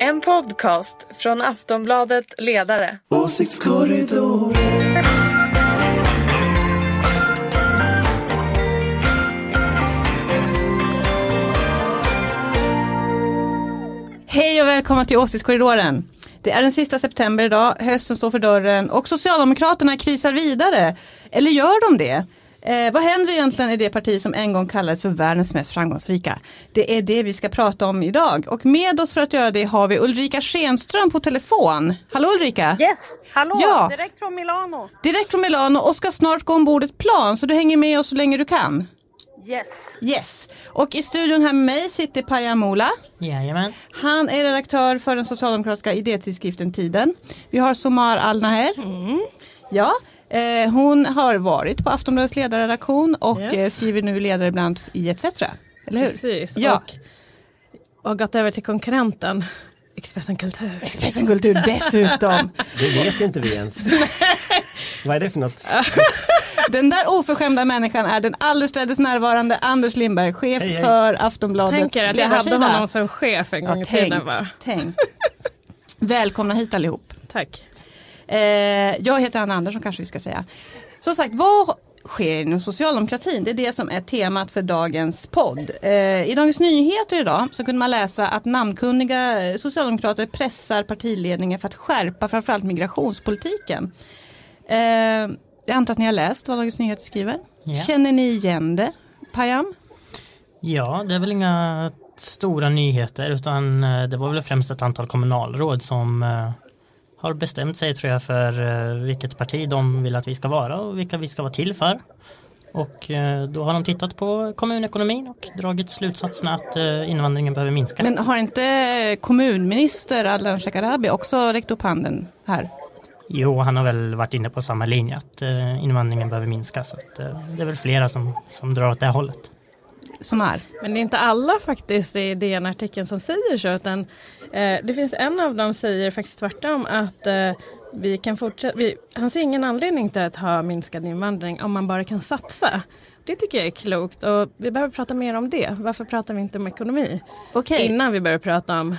En podcast från Aftonbladet Ledare. Åsiktskorridor. Hej och välkomna till Åsiktskorridoren. Det är den sista september idag, hösten står för dörren och Socialdemokraterna krisar vidare. Eller gör de det? Vad händer egentligen i det parti som en gång kallades för världens mest framgångsrika? Det är det vi ska prata om idag. Och med oss för att göra det har vi Ulrika Schenström på telefon. Hallå Ulrika! Yes, hallå! Ja. Direkt från Milano. Direkt från Milano och ska snart gå ombord ett plan så du hänger med oss så länge du kan. Yes. Och i studion här med mig sitter Payam Molla. Jajamän. Han är redaktör för den socialdemokratiska idétidskriften Tiden. Vi har Somar Al-Naher. Ja, hon har varit på Aftonbladets ledarredaktion och skriver nu ledare bland i ETC, eller hur? Precis, ja. och gått över till konkurrenten Expressen Kultur. Expressen Kultur dessutom. Det vet inte vi ens. Vad är det för något? Den där oförskämda människan är den allestädes närvarande Anders Lindberg, chef för Aftonbladets ledarsida. Tänker att jag hade honom som chef en gång i tiden, va? Tänk. Välkomna hit allihop. Tack. Jag heter Anna Andersson kanske vi ska säga. Som sagt, vad sker inom socialdemokratin? Det är det som är temat för dagens podd. I Dagens Nyheter idag så kunde man läsa att namnkunniga socialdemokrater pressar partiledningen för att skärpa framförallt migrationspolitiken. Jag antar att ni har läst vad Dagens Nyheter skriver. Ja. Känner ni igen det, Payam? Ja, det är väl inga stora nyheter utan det var väl främst ett antal kommunalråd som har bestämt sig tror jag för vilket parti de vill att vi ska vara och vilka vi ska vara till för. Och då har de tittat på kommunekonomin och dragit slutsatsen att invandringen behöver minska. Men har inte kommunminister Ardalan Shekarabi också räckt upp handen här? Jo, han har väl varit inne på samma linje att invandringen behöver minska så att, det är väl flera som drar åt det hållet. Som är. Men det är inte alla faktiskt i DN-artikeln som säger så utan det finns en av dem säger faktiskt tvärtom att vi kan fortsätta, han ser ingen anledning till att ha minskad invandring om man bara kan satsa. Det tycker jag är klokt och vi behöver prata mer om det. Varför pratar vi inte om ekonomi? Innan vi börjar prata om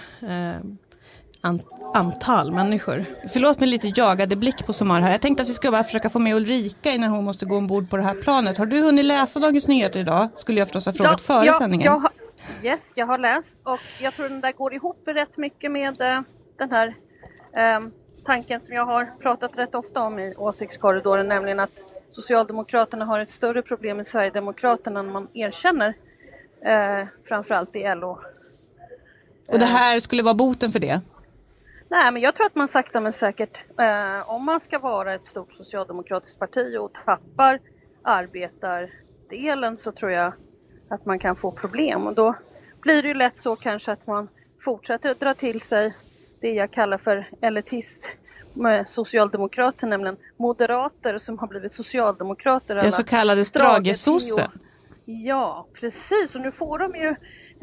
antal människor. Förlåt mig lite jagade blick på Somar här. Jag tänkte att vi ska bara försöka få med Ulrika innan hon måste gå ombord på det här planet. Har du hunnit läsa Dagens Nyheter idag? Skulle jag förstås ha frågat före sändningen. Jag har läst och jag tror den där går ihop rätt mycket med den här tanken som jag har pratat rätt ofta om i åsiktskorridoren, nämligen att Socialdemokraterna har ett större problem med Sverigedemokraterna än man erkänner, framförallt i LO. Och det här skulle vara boten för det? Nej, men jag tror att man sakta men säkert, om man ska vara ett stort socialdemokratiskt parti och tappar arbetardelen så tror jag att man kan få problem. Och då blir det ju lätt så kanske att man fortsätter att dra till sig det jag kallar för elitist med socialdemokrater, nämligen moderater som har blivit socialdemokrater. Det så kallade stragesossen. Ja, precis. Och nu får de ju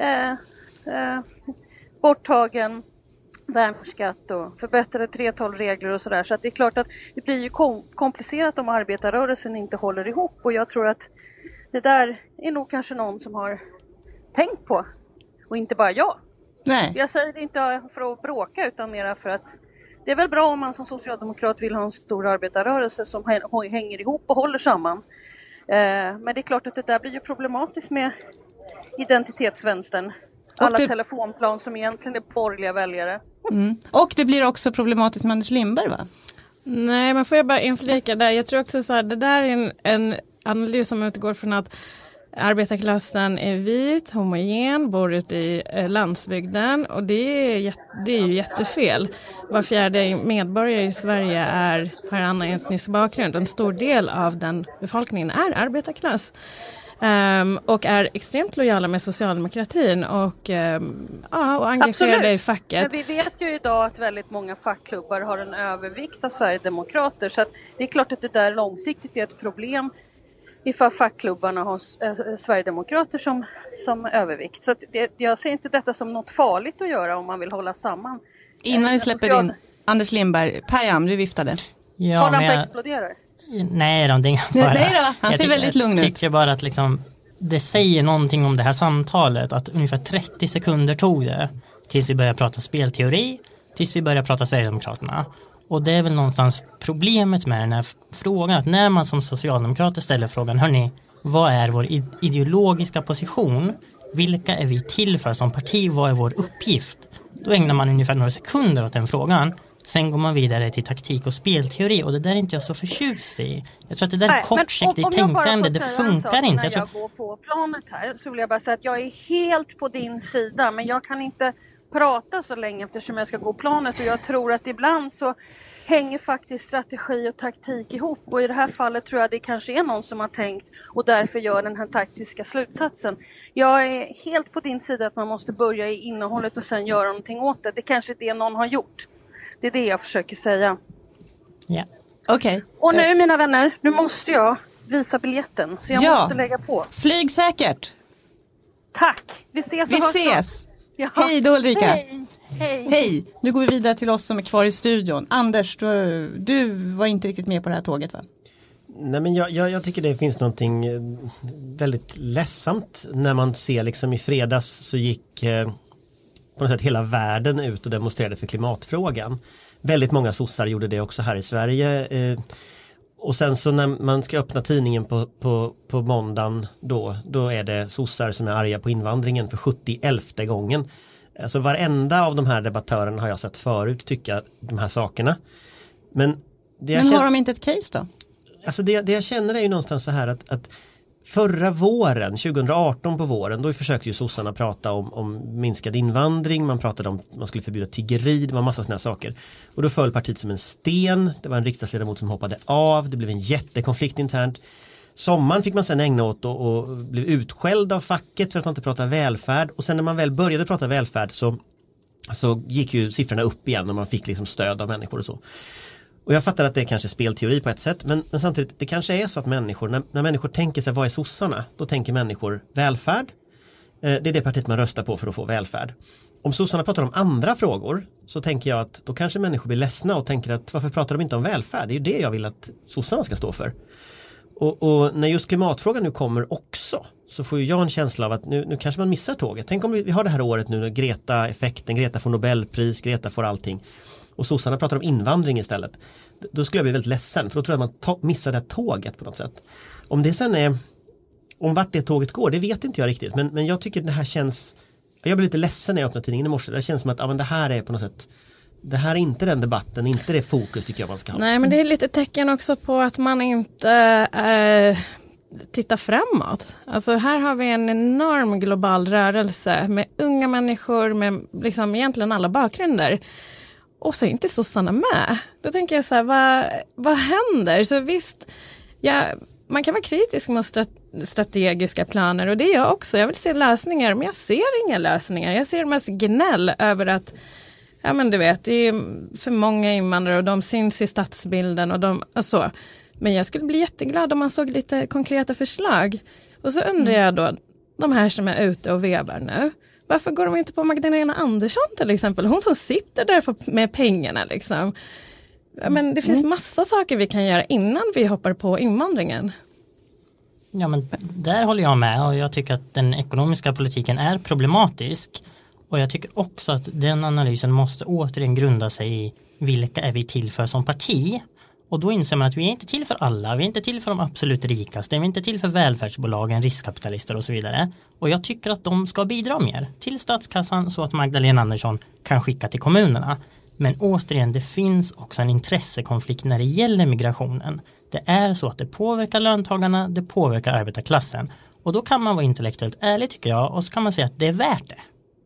borttagen värnskatt och förbättrade 3:12-regler och sådär. Så att det är klart att det blir ju komplicerat om arbetarrörelsen inte håller ihop. Och jag tror att det där är nog kanske någon som har tänkt på. Och inte bara jag. Nej. Jag säger det inte för att bråka utan mer för att det är väl bra om man som socialdemokrat vill ha en stor arbetarrörelse som hänger ihop och håller samman. Men det är klart att det där blir ju problematiskt med identitetsvänstern. Alla telefonplan som egentligen är borgerliga väljare. Och det blir också problematiskt med Anders Lindberg, va? Nej, men får jag bara inflika där. Jag tror också så här, det där är en analys som utgår från att arbetarklassen är vit, homogen, bor ute i landsbygden och det är ju jättefel. Var fjärde medborgare i Sverige har en annan etnisk bakgrund. En stor del av den befolkningen är arbetarklass. Och är extremt lojala med socialdemokratin och engagerade i facket. Men vi vet ju idag att väldigt många fackklubbar har en övervikt av Sverigedemokrater så att det är klart att det där långsiktigt är ett problem ifall fackklubbarna har Sverigedemokrater som övervikt. Så att jag ser inte detta som något farligt att göra om man vill hålla samman. Innan vi släpper in Anders Lindberg, Payam, du viftade. Ja, har han exploderar? Nej då, han ser väldigt lugn ut. Jag tycker bara att liksom, det säger någonting om det här samtalet att ungefär 30 sekunder tog det tills vi börjar prata spelteori, tills vi börjar prata Sverigedemokraterna. Och det är väl någonstans problemet med den här frågan, att när man som socialdemokrater ställer frågan, hörni, vad är vår ideologiska position? Vilka är vi till för som parti? Vad är vår uppgift? Då ägnar man ungefär några sekunder åt den frågan. Sen går man vidare till taktik och spelteori, och det där är inte jag så förtjust i. Jag tror att det där är kortsiktigt tänkande, det funkar inte. När jag går på planet här så vill jag bara säga att jag är helt på din sida, men jag kan inte prata så länge eftersom jag ska gå planet, och jag tror att ibland så hänger faktiskt strategi och taktik ihop, och i det här fallet tror jag det kanske är någon som har tänkt och därför gör den här taktiska slutsatsen. Jag är helt på din sida att man måste börja i innehållet och sen göra någonting åt det. Det kanske är det någon har gjort. Det är det jag försöker säga. Ja. Okej. Och nu mina vänner, nu måste jag visa biljetten, så jag måste lägga på. Flyg säkert. Tack, vi ses. Vi ses. Ja. Hej då Ulrika. Hej. Hej. Nu går vi vidare till oss som är kvar i studion. Anders, du var inte riktigt med på det här tåget, va? Nej, men jag tycker det finns någonting väldigt ledsamt när man ser liksom i fredags så gick på något sätt hela världen ut och demonstrerade för klimatfrågan. Väldigt många sossar gjorde det också här i Sverige. Och sen så när man ska öppna tidningen på måndagen då är det sossar som är arga på invandringen för 71:e gången. Alltså varenda av de här debattörerna har jag sett förut tycka de här sakerna. Men har de inte ett case då? Alltså det jag känner är ju någonstans så här att förra våren, 2018 på våren, då försökte ju sossarna prata om minskad invandring, man pratade om man skulle förbjuda tiggeri, det var massa såna här saker. Och då föll partiet som en sten, det var en riksdagsledamot som hoppade av, det blev en jättekonflikt internt. Sommaren fick man sen ägna åt och blev utskälld av facket för att man inte pratade välfärd, och sen när man väl började prata välfärd så gick ju siffrorna upp igen och man fick liksom stöd av människor och så. Och jag fattar att det är kanske spelteori på ett sätt, men samtidigt det kanske är så att människor, när människor tänker sig vad är sossarna, då tänker människor välfärd. Det är det partiet man röstar på för att få välfärd. Om sossarna pratar om andra frågor så tänker jag att då kanske människor blir ledsna och tänker att varför pratar de inte om välfärd? Det är ju det jag vill att sossarna ska stå för. Och när just klimatfrågan nu kommer också så får ju jag en känsla av att nu kanske man missar tåget. Tänk om vi har det här året nu, Greta-effekten, Greta får Nobelpris, Greta får allting. Och sossarna pratar om invandring istället. Då skulle jag bli väldigt ledsen, för då tror jag att man missar det här tåget på något sätt. Om det sen är, om vart det tåget går, det vet inte jag riktigt. Men jag tycker det här känns, jag blir lite ledsen när jag öppnar tidningen i morse. Det känns som att det här är på något sätt, det här är inte den debatten, inte det fokus tycker jag man ska ha. Nej, men det är lite tecken också på att man inte tittar framåt. Alltså här har vi en enorm global rörelse med unga människor med liksom egentligen alla bakgrunder. Och så är inte sossarna med. Då tänker jag så här, vad händer? Så visst, man kan vara kritisk mot strategiska planer, och det är jag också. Jag vill se lösningar, men jag ser inga lösningar. Jag ser mest gnäll över att, ja men du vet, det är för många invandrare och de syns i stadsbilden och alltså. Men jag skulle bli jätteglad om man såg lite konkreta förslag. Och så undrar jag då, de här som är ute och vevar nu, varför går de inte på Magdalena Andersson till exempel? Hon som sitter där med pengarna liksom. Men det finns massa saker vi kan göra innan vi hoppar på invandringen. Ja, men där håller jag med, och jag tycker att den ekonomiska politiken är problematisk. Och jag tycker också att den analysen måste återigen grunda sig i vilka är vi till för som parti. Och då inser man att vi är inte till för alla, vi är inte till för de absolut rikaste, vi är inte till för välfärdsbolagen, riskkapitalister och så vidare. Och jag tycker att de ska bidra mer till statskassan så att Magdalena Andersson kan skicka till kommunerna. Men återigen, det finns också en intressekonflikt när det gäller migrationen. Det är så att det påverkar löntagarna, det påverkar arbetarklassen. Och då kan man vara intellektuellt ärlig tycker jag, och så kan man säga att det är värt det.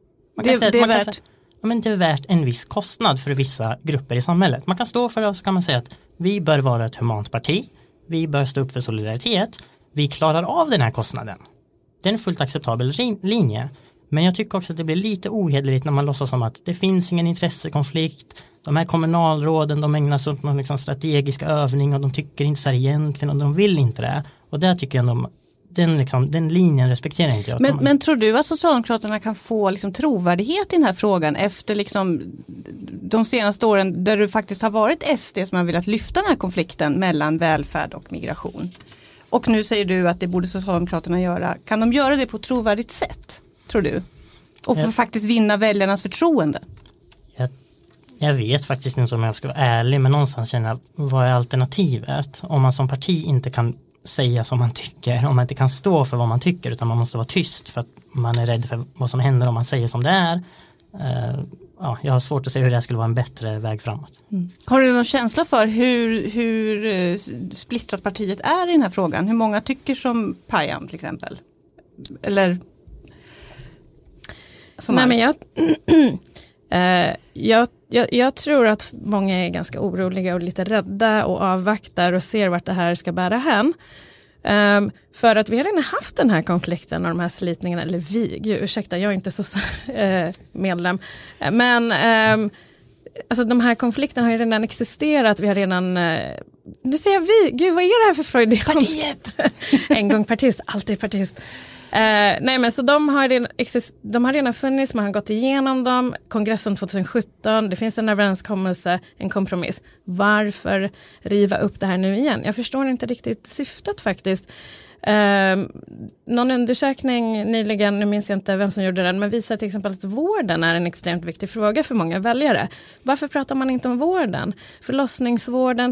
Det är värt en viss kostnad för vissa grupper i samhället. Man kan stå för det och så kan man säga att vi bör vara ett humant parti. Vi bör stå upp för solidaritet. Vi klarar av den här kostnaden. Det är en fullt acceptabel linje. Men jag tycker också att det blir lite ohederligt när man låtsas som att det finns ingen intressekonflikt. De här kommunalråden, de ägnar sig åt någon liksom strategisk övning och de tycker inte så här egentligen och de vill inte det. Och där tycker jag den linjen respekterar inte jag. Men tror du att Socialdemokraterna kan få liksom trovärdighet i den här frågan efter liksom de senaste åren där det faktiskt har varit SD som har velat lyfta den här konflikten mellan välfärd och migration? Och nu säger du att det borde Socialdemokraterna göra. Kan de göra det på ett trovärdigt sätt, tror du? Och för faktiskt vinna väljarnas förtroende. Jag vet faktiskt inte om jag ska vara ärlig, men någonstans känner jag, vad är alternativet? Om man som parti inte kan säga som man tycker, om man inte kan stå för vad man tycker, utan man måste vara tyst för att man är rädd för vad som händer om man säger som det är. Jag har svårt att se hur det skulle vara en bättre väg framåt. Har du någon känsla för hur splittrat partiet är i den här frågan? Hur många tycker som Payam till exempel? Eller som Nej, men jag tror att många är ganska oroliga och lite rädda och avvaktar och ser vart det här ska bära hän. För att vi har redan haft den här konflikten och de här slitningarna, eller ursäkta, jag är inte så medlem. Men alltså de här konflikterna har ju redan existerat. Vi har redan, nu säger jag vi, gud vad är det här för freudianskt? Partiet! En gång partist, alltid partist. Nej, men så de har redan funnits, man har gått igenom dem. Kongressen 2017, det finns en överenskommelse, en kompromiss. Varför riva upp det här nu igen? Jag förstår inte riktigt syftet faktiskt. Någon undersökning nyligen, nu minns jag inte vem som gjorde den, men visar till exempel att vården är en extremt viktig fråga för många väljare. Varför pratar man inte om vården? Förlossningsvården,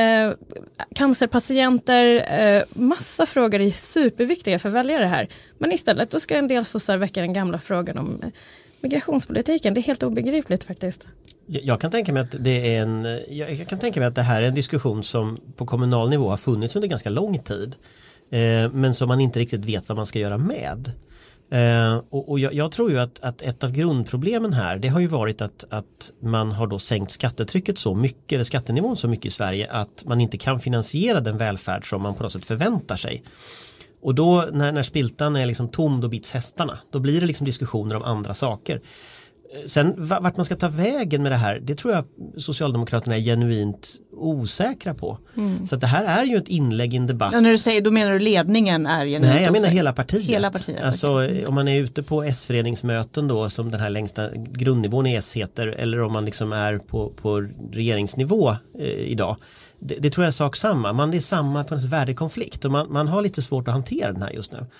cancerpatienter, massa frågor är superviktiga för väljare här. Men istället då ska en del sossar väcka den gamla frågan om migrationspolitiken. Det är helt obegripligt faktiskt. Jag kan tänka mig att jag kan tänka mig att det här är en diskussion som på kommunal nivå har funnits under ganska lång tid. Men som man inte riktigt vet vad man ska göra med. Och jag tror ju att ett av grundproblemen här, det har ju varit att man har då sänkt skattetrycket så mycket, eller skattenivån så mycket i Sverige, att man inte kan finansiera den välfärd som man på något sätt förväntar sig. Och då när spiltan är liksom tom, då bits hästarna. Då blir det liksom diskussioner om andra saker. Sen vart man ska ta vägen med det här, det tror jag Socialdemokraterna är genuint osäkra på. Så att det här är ju ett inlägg i en debatt. Ja, när du säger, då menar du ledningen är genuint? Nej, jag menar hela partiet. Hela partiet, alltså om man är ute på S-föreningsmöten då, som den här längsta grundnivån i S heter, eller om man liksom är på regeringsnivå idag. Det tror jag är sak samma. Man är samma på en värdekonflikt och man har lite svårt att hantera den här just nu.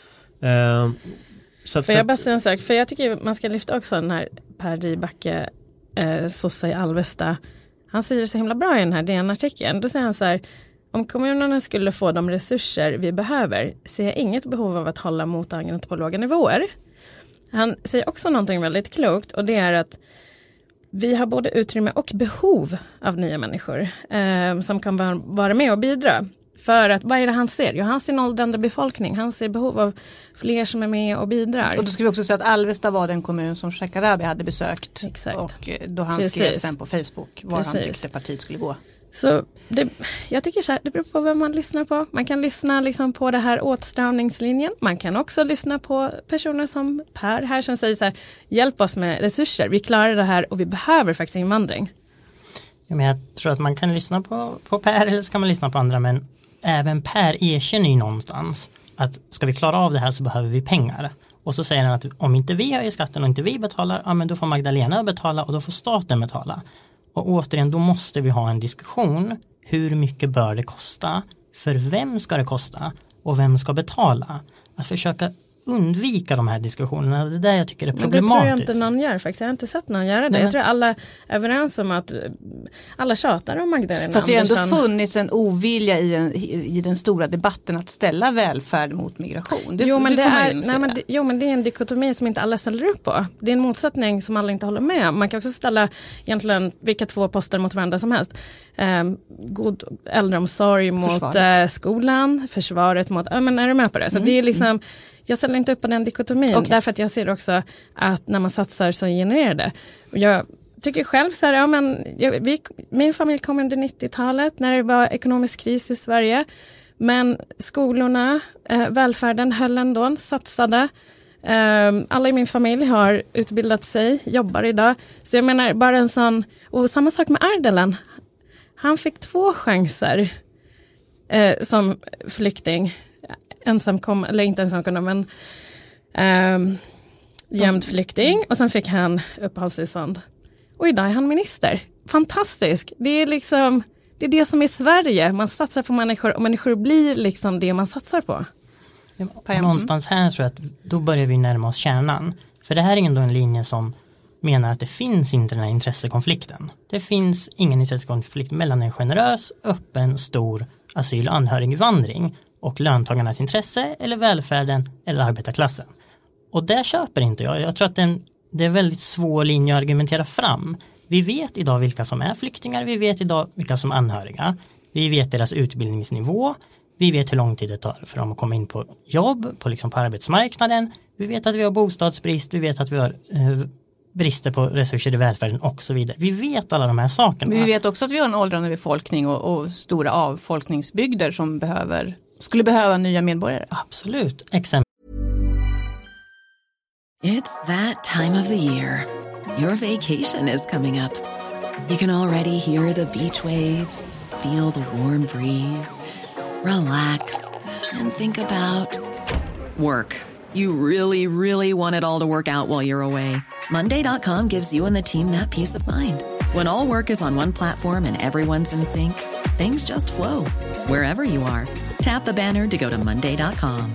Får jag bara säga en sak? För jag tycker man ska lyfta också den här Per Rybacke, sossa i Alvesta. Han säger det så himla bra i den här DN-artikeln. Då säger han så här: om kommunerna skulle få de resurser vi behöver ser jag inget behov av att hålla mottagandet på låga nivåer. Han säger också någonting väldigt klokt, och det är att vi har både utrymme och behov av nya människor som kan vara med och bidra. För att, vad är det han ser? Jo, han ser en åldrande befolkning. Han ser behov av fler som är med och bidrar. Och då ska vi också säga att Alvesta var den kommun som Shekarabi hade besökt. Exakt. Och då han skrev sen på Facebook var han tyckte partiet skulle gå. Så jag tycker så här, det beror på vem man lyssnar på. Man kan lyssna liksom på det här åtstramningslinjen. Man kan också lyssna på personer som Per här som säger så här: hjälp oss med resurser. Vi klarar det här och vi behöver faktiskt invandring. Ja, men jag tror att man kan lyssna på Per, eller så kan man lyssna på andra, men även Per erkänner ju någonstans att ska vi klara av det här så behöver vi pengar. Och så säger han att om inte vi höjer skatten och inte vi betalar, ja men då får Magdalena betala och då får staten betala. Och återigen, då måste vi ha en diskussion. Hur mycket bör det kosta? För vem ska det kosta? Och vem ska betala? Att försöka undvika de här diskussionerna, det är där jag tycker är problematiskt. Men det tror jag inte någon gör faktiskt. Jag har inte sett någon göra det. Nej. Jag tror alla är överens om att alla tjatar om Magdalena. Fast det har ändå funnits en ovilja i den stora debatten att ställa välfärd mot migration. Men det är en dikotomi som inte alla ställer upp på. Det är en motsättning som alla inte håller med om. Man kan också ställa egentligen vilka två poster mot varandra som helst. God äldreomsorg mot skolan, försvaret mot, men är du med på det? Så det är liksom, jag ställer inte upp på den dikotomin, därför att jag ser också att när man satsar så genererar det. Jag tycker själv så här, min familj kom under 90-talet när det var ekonomisk kris i Sverige, men skolorna, välfärden höll ändå, satsade. Alla i min familj har utbildat sig, jobbar idag. Så jag menar, bara en sån, och samma sak med Ardalan. Han fick 2 chanser som flykting. Eller inte ensamkommande, men gömd flykting. Och sen fick han uppehållstillstånd. Och idag är han minister. Fantastisk. Det är liksom, det är det som är Sverige. Man satsar på människor och människor blir liksom det man satsar på. Någonstans här tror jag att då börjar vi närma oss kärnan. För det här är ändå en linje som menar att det finns inte den här intressekonflikten. Det finns ingen intressekonflikt mellan en generös, öppen, stor asyl- och anhöriginvandring och löntagarnas intresse eller välfärden eller arbetarklassen. Och det köper inte jag. Jag tror att det är väldigt svår linje att argumentera fram. Vi vet idag vilka som är flyktingar, vi vet idag vilka som är anhöriga. Vi vet deras utbildningsnivå, vi vet hur lång tid det tar för dem att komma in på jobb, på arbetsmarknaden. Vi vet att vi har bostadsbrist, vi vet att vi har brister på resurser i välfärden och så vidare. Vi vet alla de här sakerna. Men vi vet också att vi har en åldrande befolkning och stora avfolkningsbygder som skulle behöva nya medborgare. Absolut. It's that time of the year. Your vacation is coming up. You can already hear the beach waves, feel the warm breeze, relax and think about work. You really, really want it all to work out while you're away. Monday.com gives you and the team that peace of mind. When all work is on one platform and everyone's in sync, things just flow. Wherever you are, tap the banner to go to Monday.com.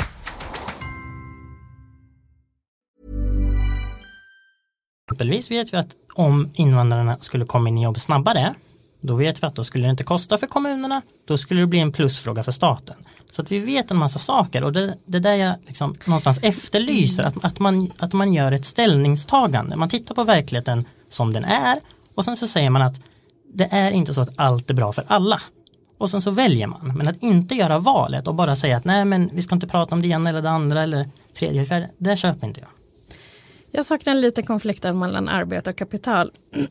Exempelvis vet vi att om invandrarna skulle komma in i jobb snabbare, då vet vi att då skulle det inte kosta för kommunerna, då skulle det bli en plusfråga för staten. Så att vi vet en massa saker och det där jag någonstans efterlyser att man gör ett ställningstagande. Man tittar på verkligheten som den är och sen så säger man att det är inte så att allt är bra för alla. Och sen så väljer man. Men att inte göra valet och bara säga att nej men vi ska inte prata om det ena eller det andra eller tredje eller fjärde, det köper inte jag. Jag saknar lite konflikten mellan arbete och kapital.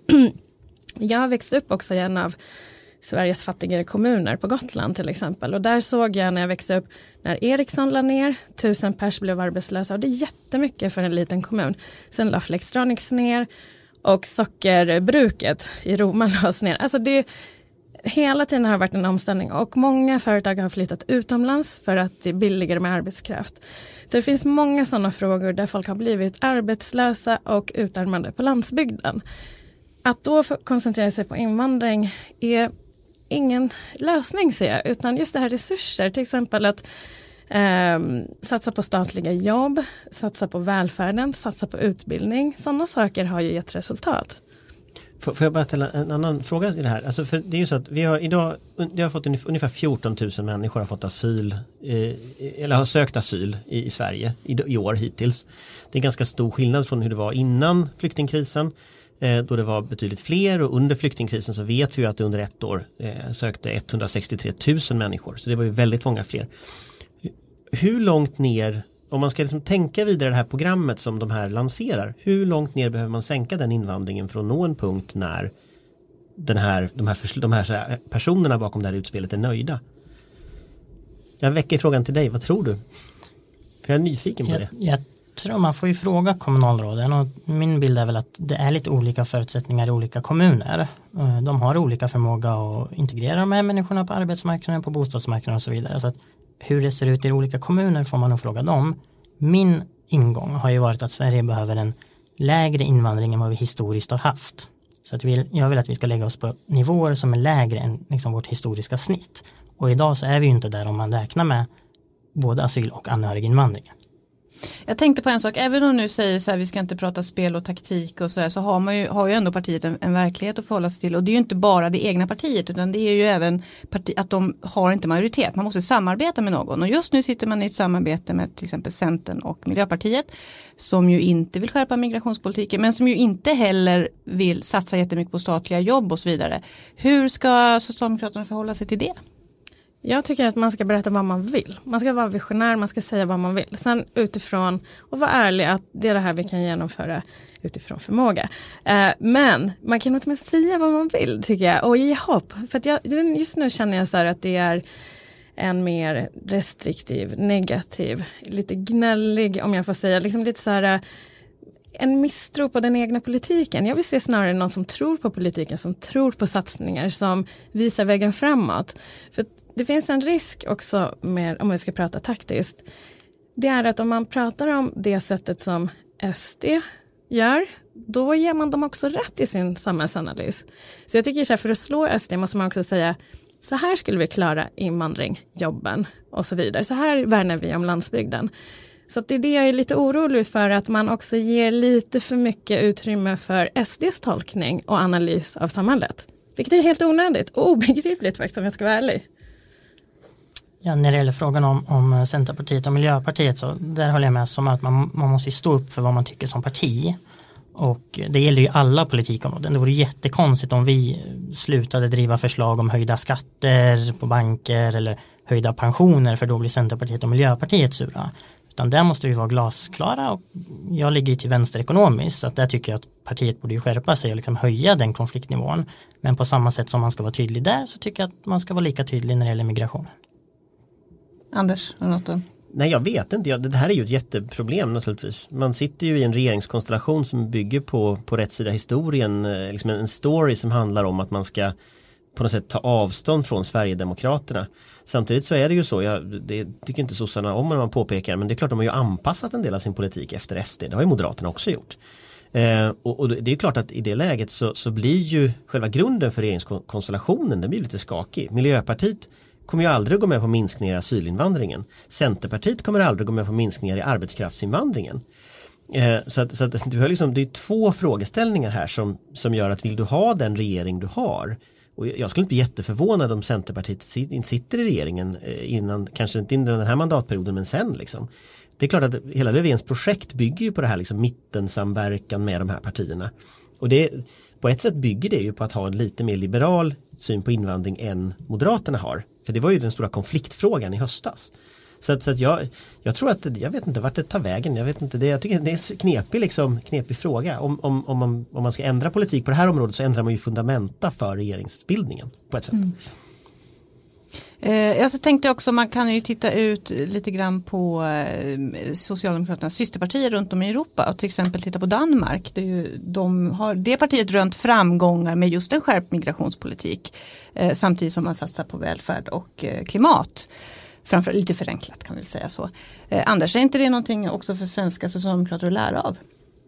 Jag har växt upp också i en av Sveriges fattigare kommuner på Gotland till exempel. Och där såg jag när jag växte upp när Ericsson la ner, 1000 pers blev arbetslösa. Och det är jättemycket för en liten kommun. Sen la Flextronics ner och sockerbruket i Roma lades ner. Alltså hela tiden har det varit en omställning och många företag har flyttat utomlands för att det är billigare med arbetskraft. Så det finns många sådana frågor där folk har blivit arbetslösa och utarmade på landsbygden. Att då koncentrera sig på invandring är ingen lösning ser jag, utan just det här resurser, till exempel att satsa på statliga jobb, satsa på välfärden, satsa på utbildning. Sådana saker har ju gett resultat. Får jag bara ställa en annan fråga i det här? Alltså för det är ju så att vi har fått ungefär 14 000 människor har fått asyl eller har sökt asyl i Sverige i år hittills. Det är en ganska stor skillnad från hur det var innan flyktingkrisen. Då det var betydligt fler och under flyktingkrisen så vet vi att under ett år sökte 163 000 människor. Så det var ju väldigt många fler. Hur långt ner, om man ska tänka vidare det här programmet som de här lanserar, hur långt ner behöver man sänka den invandringen för att nå en punkt när de här personerna bakom det här utspelet är nöjda? Jag väcker frågan till dig, vad tror du? För jag är nyfiken på det. Jag tror man får ju fråga kommunalråden och min bild är väl att det är lite olika förutsättningar i olika kommuner. De har olika förmåga att integrera de här människorna på arbetsmarknaden, på bostadsmarknaden och så vidare. Så att hur det ser ut i olika kommuner får man nog fråga dem. Min ingång har ju varit att Sverige behöver en lägre invandring än vad vi historiskt har haft. Så att jag vill att vi ska lägga oss på nivåer som är lägre än vårt historiska snitt. Och idag så är vi ju inte där om man räknar med både asyl- och anhöriginvandringen. Jag tänkte på en sak, även om nu säger så här, vi ska inte prata spel och taktik och så här, så har ju ändå partiet en verklighet att förhålla sig till. Och det är ju inte bara det egna partiet, utan det är ju även att de har inte majoritet. Man måste samarbeta med någon. Och just nu sitter man i ett samarbete med till exempel Centern och Miljöpartiet, som ju inte vill skärpa migrationspolitiken, men som ju inte heller vill satsa jättemycket på statliga jobb och så vidare. Hur ska Socialdemokraterna förhålla sig till det? Jag tycker att man ska berätta vad man vill. Man ska vara visionär, man ska säga vad man vill. Sen utifrån, och vara ärlig att det är det här vi kan genomföra utifrån förmåga. Men man kan åtminstone säga vad man vill tycker jag. Och ge hopp. För att just nu känner jag så här att det är en mer restriktiv, negativ, lite gnällig om jag får säga. Liksom lite så här en misstro på den egna politiken. Jag vill se snarare någon som tror på politiken, som tror på satsningar, som visar vägen framåt. För det finns en risk också med, om vi ska prata taktiskt, det är att om man pratar om det sättet som SD gör, då ger man dem också rätt i sin samhällsanalys. Så jag tycker så här, för att slå SD måste man också säga, så här skulle vi klara invandring, jobben och så vidare. Så här värnar vi om landsbygden. Så att det är det jag är lite orolig för, att man också ger lite för mycket utrymme för SDs tolkning och analys av samhället. Vilket är helt onödigt och obegripligt faktiskt, om jag ska vara ärlig. Ja, när det gäller frågan om Centerpartiet och Miljöpartiet, så där håller jag med som att man måste stå upp för vad man tycker som parti. Och det gäller ju alla politikområden. Det vore jättekonstigt om vi slutade driva förslag om höjda skatter på banker eller höjda pensioner, för då blir Centerpartiet och Miljöpartiet sura. Utan där måste vi vara glasklara, och jag ligger till vänster ekonomiskt, så att där tycker jag att partiet borde skärpa sig och liksom höja den konfliktnivån. Men på samma sätt som man ska vara tydlig där, så tycker jag att man ska vara lika tydlig när det gäller migration. Anders, har du något? Nej, jag vet inte. Det här är ju ett jätteproblem naturligtvis. Man sitter ju i en regeringskonstellation som bygger på rätt sida historien. Liksom en story som handlar om att man ska på något sätt ta avstånd från Sverigedemokraterna. Samtidigt så är det ju så, det tycker inte sossarna om när man påpekar, men det är klart de har ju anpassat en del av sin politik efter SD. Det har ju Moderaterna också gjort. Och det är klart att i det läget så blir ju själva grunden för regeringskonstellationen, den blir lite skakig. Miljöpartiet kommer ju aldrig gå med på minskningar i asylinvandringen. Centerpartiet kommer aldrig gå med på minskningar i arbetskraftsinvandringen. Så att du har liksom, det är två frågeställningar här som gör att vill du ha den regering du har, och jag skulle inte bli jätteförvånad om Centerpartiet sitter i regeringen innan, kanske inte innan den här mandatperioden, men sen liksom. Det är klart att hela Löfvens projekt bygger ju på det här liksom mittensamverkan med de här partierna. Och det, på ett sätt bygger det ju på att ha en lite mer liberal syn på invandring än Moderaterna har. För det var ju den stora konfliktfrågan i höstas. Så att jag tror att, jag vet inte vart det tar vägen. Jag vet inte, jag tycker det är en knepig fråga. Om man ska ändra politik på det här området, så ändrar man ju fundamenta för regeringsbildningen på ett sätt. Jag så tänkte också, man kan ju titta ut lite grann på Socialdemokraternas systerpartier runt om i Europa, och till exempel titta på Danmark. Det partiet rönt framgångar med just en skärpt migrationspolitik, samtidigt som man satsar på välfärd och klimat. Framför lite förenklat kan vi säga så. Anders, är inte det någonting också för svenska socialdemokrater att lära av?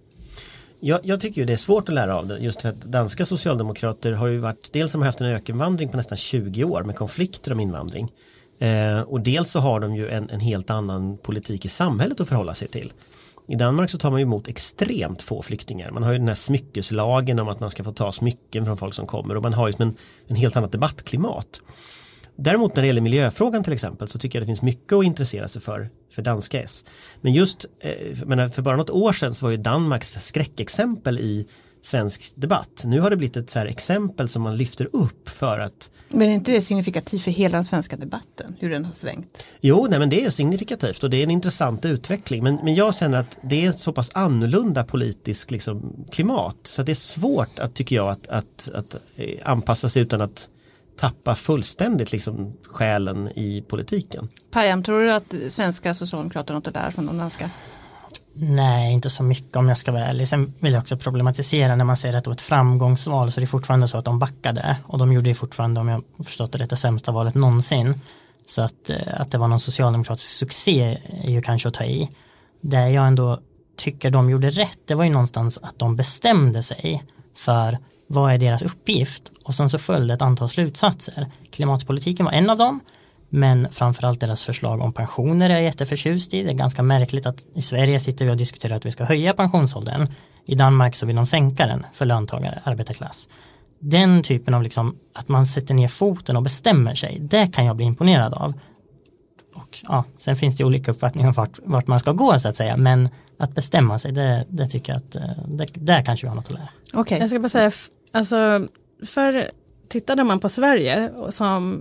Jag tycker ju det är svårt att lära av det, just för att danska socialdemokrater har ju varit, dels som har haft en ökenvandring på nästan 20 år med konflikter om invandring. Och dels så har de ju en helt annan politik i samhället att förhålla sig till. I Danmark så tar man ju emot extremt få flyktingar. Man har ju den här smyckeslagen om att man ska få ta smycken från folk som kommer, och man har ju en helt annat debattklimat. Däremot när det gäller miljöfrågan till exempel, så tycker jag det finns mycket att intressera sig för danska S. Men just för bara något år sedan så var ju Danmarks skräckexempel i svensk debatt. Nu har det blivit ett så här exempel som man lyfter upp för att... Men är inte det signifikativt för hela den svenska debatten, hur den har svängt? Jo, nej, men det är signifikativt och det är en intressant utveckling. Men jag känner att det är så pass annorlunda politisk liksom, klimat, så det är svårt att, tycker jag, att anpassa sig utan att tappa fullständigt liksom själen i politiken. Pajam, tror du att svenska socialdemokrater har något där från de danska? Nej, inte så mycket om jag ska vara ärlig. Sen vill jag också problematisera när man säger att det var ett framgångsval, så det är fortfarande så att de backade, och de gjorde ju fortfarande, om jag har förstått det sämsta valet någonsin. Så att det var någon socialdemokratisk succé är ju kanske att ta i. Det jag ändå tycker de gjorde rätt, det var ju någonstans att de bestämde sig för vad är deras uppgift, och sen så följde ett antal slutsatser. Klimatpolitiken var en av dem, men framförallt deras förslag om pensioner är jag jätteförtjust i. Det är ganska märkligt att i Sverige sitter vi och diskuterar att vi ska höja pensionsåldern. I Danmark så vill de sänka den för löntagare, arbetarklass. Den typen av liksom, att man sätter ner foten och bestämmer sig, det kan jag bli imponerad av. Och ja, sen finns det olika uppfattningar om vart man ska gå så att säga, men att bestämma sig, det tycker jag att där kanske vi har något att lära. Okay. Jag ska bara säga, alltså, för tittade man på Sverige som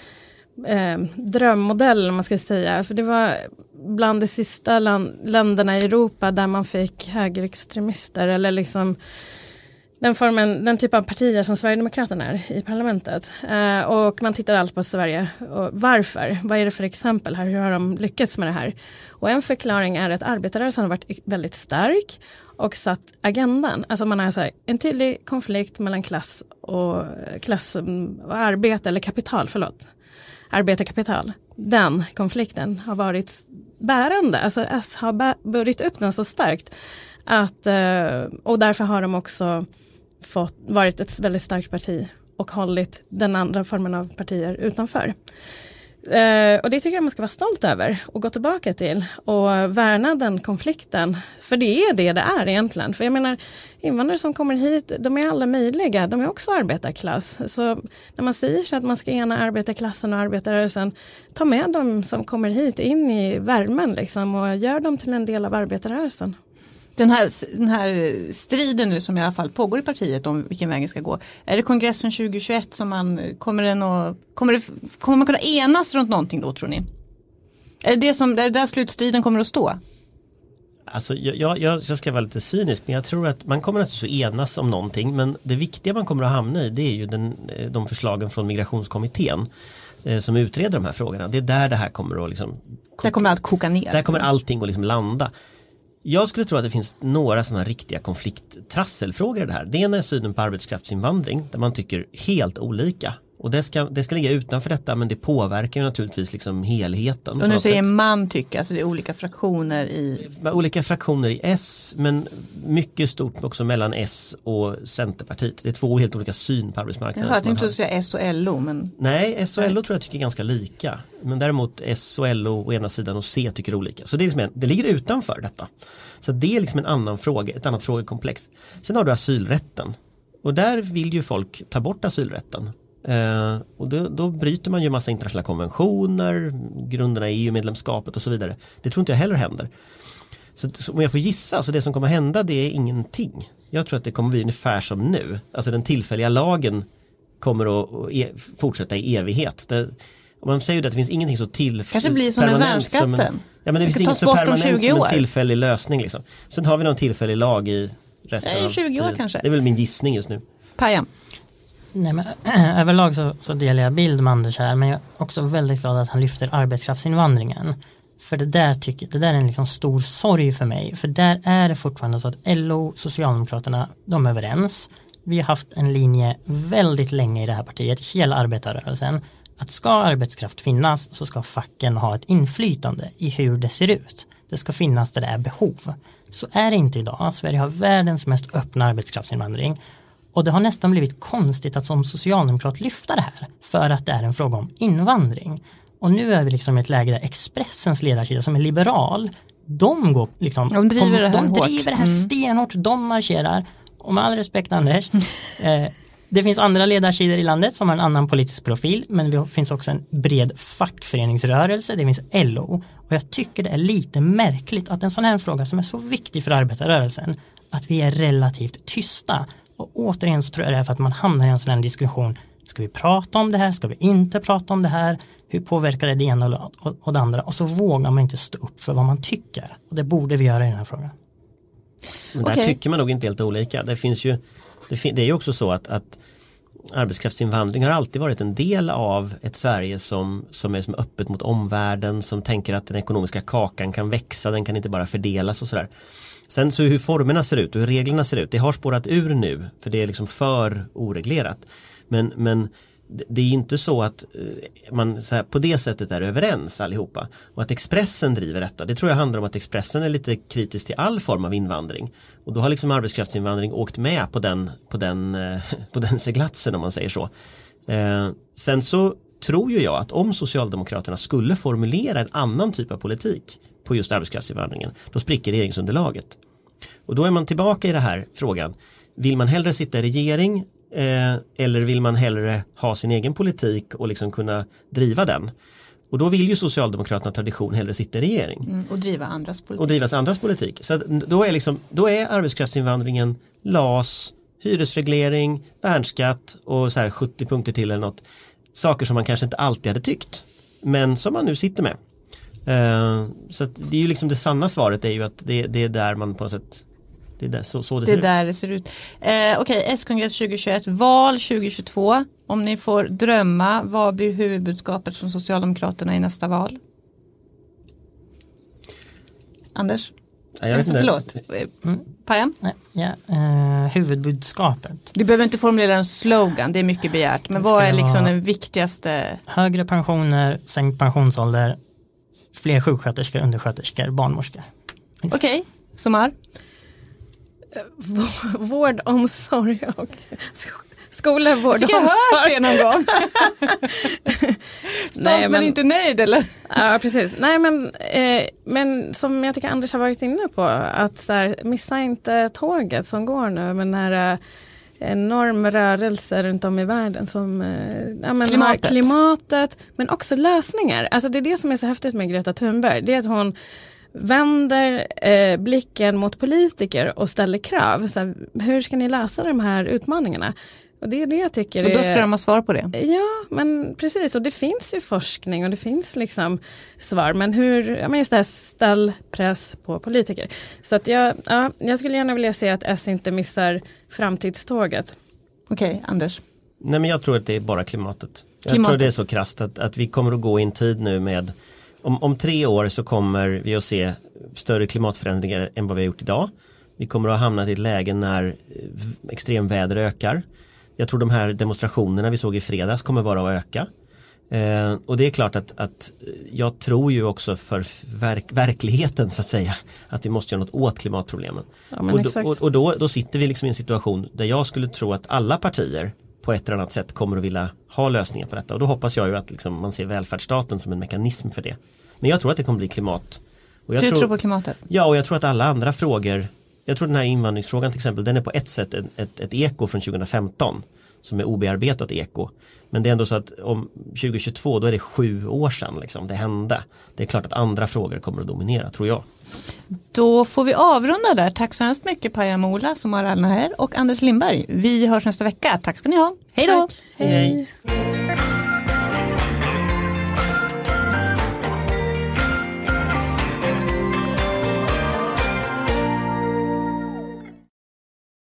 drömmodell, man ska säga, för det var bland de sista länderna i Europa där man fick högerextremister eller liksom den typ av partier som Sverigedemokraterna är i parlamentet. Och man tittar allt på Sverige. Och varför? Vad är det för exempel här? Hur har de lyckats med det här? Och en förklaring är att arbetarrörelsen har varit väldigt stark och satt agendan. Alltså man har så här, en tydlig konflikt mellan klass och arbete, eller kapital, arbetarkapital. Den konflikten har varit bärande. Alltså S har burit upp den så starkt att, och därför har de också varit ett väldigt starkt parti och hållit den andra formen av partier utanför. Och det tycker jag man ska vara stolt över och gå tillbaka till och värna den konflikten. För det är det är egentligen. För jag menar, invandrare som kommer hit, de är alla möjliga. De är också arbetarklass. Så när man säger så att man ska ena arbetarklassen och arbetarrörelsen, ta med dem som kommer hit in i värmen liksom, och gör dem till en del av arbetarrörelsen. Den här striden som i alla fall pågår i partiet om vilken vägen ska gå. Är det kongressen 2021 som man kommer man kunna enas runt någonting då, tror ni? Är det där slutstriden kommer att stå? Alltså jag ska vara lite cynisk, men jag tror att man kommer att enas om någonting, men det viktiga man kommer att hamna i, det är ju de förslagen från migrationskommittén som utreder de här frågorna. Det är där det här kommer att liksom, där kommer allt koka ner. Där kommer allting att liksom landa. Jag skulle tro att det finns några sådana riktiga konflikttrasselfrågor i det här. Det ena är synen på arbetskraftsinvandring, där man tycker helt olika. Och det ska ligga utanför detta, men det påverkar ju naturligtvis liksom helheten. Och nu säger man tycker, alltså det är olika fraktioner i S, men mycket stort också mellan S och Centerpartiet. Det är två helt olika syn på arbetsmarknaden. Jag tänkte säga S och LO. Men... Nej, S och LO tror jag tycker ganska lika. Men däremot S och LO å ena sidan och C tycker olika. Så det, är liksom det ligger utanför detta. Så det är liksom en annan fråga, ett annat frågekomplex. Sen har du asylrätten. Och där vill ju folk ta bort asylrätten. Och då bryter man ju massa internationella konventioner, grunderna i EU-medlemskapet och så vidare. Det tror inte jag heller händer. Så om jag får gissa, så det som kommer hända, det är ingenting. Jag tror att det kommer bli ungefär som nu. Alltså den tillfälliga lagen kommer att fortsätta i evighet. Om man säger att det finns ingenting så kanske blir som en värnskatten. Ja, men det finns inget så permanent som en tillfällig lösning liksom. Sen har vi någon tillfällig lag i resten av 20 år kanske. Det är väl min gissning just nu. Pajam. Nej, men överlag så delar jag bild med Anders här, men jag är också väldigt glad att han lyfter arbetskraftsinvandringen. För det där är en liksom stor sorg för mig. För där är det fortfarande så att LO, Socialdemokraterna, de är överens. Vi har haft en linje väldigt länge i det här partiet, hela arbetarrörelsen. Att ska arbetskraft finnas så ska facken ha ett inflytande i hur det ser ut. Det ska finnas där det är behov. Så är det inte idag. Sverige har världens mest öppna arbetskraftsinvandring. Och det har nästan blivit konstigt att som socialdemokrat lyfta det här. För att det är en fråga om invandring. Och nu är vi liksom i ett läge där Expressens ledarsida som är liberal, de går liksom, de driver det här stenhårt, de marscherar. Och med all respekt Anders, det finns andra ledarsidor i landet som har en annan politisk profil, men det finns också en bred fackföreningsrörelse, det finns LO. Och jag tycker det är lite märkligt att en sån här fråga som är så viktig för arbetarrörelsen, att vi är relativt tysta. Och återigen så tror jag det är för att man hamnar i en sån här diskussion. Ska vi prata om det här? Ska vi inte prata om det här? Hur påverkar det ena och det andra? Och så vågar man inte stå upp för vad man tycker. Och det borde vi göra i den här frågan. Men där tycker man nog inte helt olika. Det är ju också så att arbetskraftsinvandring har alltid varit en del av ett Sverige som är som öppet mot omvärlden, som tänker att den ekonomiska kakan kan växa, den kan inte bara fördelas och sådär. Sen så hur formerna ser ut och hur reglerna ser ut, det har spårat ur nu, för det är liksom för oreglerat. Men det är inte så att man så här, på det sättet är överens allihopa. Och att Expressen driver detta, det tror jag handlar om att Expressen är lite kritisk till all form av invandring. Och då har liksom arbetskraftsinvandring åkt med på den seglatsen, om man säger så. Sen så tror ju jag att om Socialdemokraterna skulle formulera en annan typ av politik på just arbetskraftsinvandringen, då spricker regeringsunderlaget. Och då är man tillbaka i den här frågan. Vill man hellre sitta i regering eller vill man hellre ha sin egen politik och liksom kunna driva den? Och då vill ju Socialdemokraterna tradition hellre sitta i regering. Och driva andras politik. Och driva andras politik. Så då är arbetskraftsinvandringen LAS, hyresreglering, värnskatt och så här 70 punkter till eller något. Saker som man kanske inte alltid hade tyckt, men som man nu sitter med. Så att det är ju liksom det sanna svaret är ju att det är där man på något sätt, det är där, så det ser ut. Det är där det ser ut. Okej, S-kongress 2021, val 2022. Om ni får drömma, vad blir huvudbudskapet från Socialdemokraterna i nästa val? Anders? Jag vet inte. Förlåt. Pajam? Huvudbudskapet. Du behöver inte formulera en slogan, det är mycket begärt. Men vad är liksom den viktigaste? Högre pensioner, sänkt pensionsålder, fler sjuksköterskor, undersköterskor, barnmorskor. Okej, Somar? Vård, omsorg och skola, vård, omsorg. Jag har hört det någon gång. Stolt men inte nöjd eller? Ja, precis. Nej, men som jag tycker Anders har varit inne på, att så här, missa inte tåget som går nu med den här enorm rörelse runt om i världen som klimatet, men också lösningar. Alltså det är det som är så häftigt med Greta Thunberg, det är att hon vänder blicken mot politiker och ställer krav. Så här, hur ska ni lösa de här utmaningarna? Och det är det jag tycker. Och då ska de ha svar på det. Ja, men precis. Och det finns ju forskning och det finns liksom svar. Men just det här ställ press på politiker. Så att jag skulle gärna vilja se att S inte missar framtidståget. Okej, Anders. Nej, men jag tror att det är bara klimatet. Jag tror det är så krasst att vi kommer att gå i en tid nu med om 3 år så kommer vi att se större klimatförändringar än vad vi har gjort idag. Vi kommer att ha hamnat i ett läge när extremväder ökar. Jag tror de här demonstrationerna vi såg i fredags kommer bara att öka. Och det är klart att jag tror ju också för verkligheten så att säga att vi måste göra något åt klimatproblemen. Ja, och då sitter vi liksom i en situation där jag skulle tro att alla partier på ett eller annat sätt kommer att vilja ha lösningar på detta. Och då hoppas jag ju att liksom man ser välfärdsstaten som en mekanism för det. Men jag tror att det kommer bli klimat. Och jag tror på klimatet? Ja, och jag tror att alla andra frågor, jag tror den här invandringsfrågan till exempel, den är på ett sätt ett eko från 2015 som är obearbetat eko. Men det är ändå så att om 2022 då är det 7 år sedan liksom, det hände. Det är klart att andra frågor kommer att dominera, tror jag. Då får vi avrunda där. Tack så hemskt mycket Paja Mola, Somar Al-Naher och Anders Lindberg. Vi hörs nästa vecka. Tack ska ni ha. Hej då! Hej.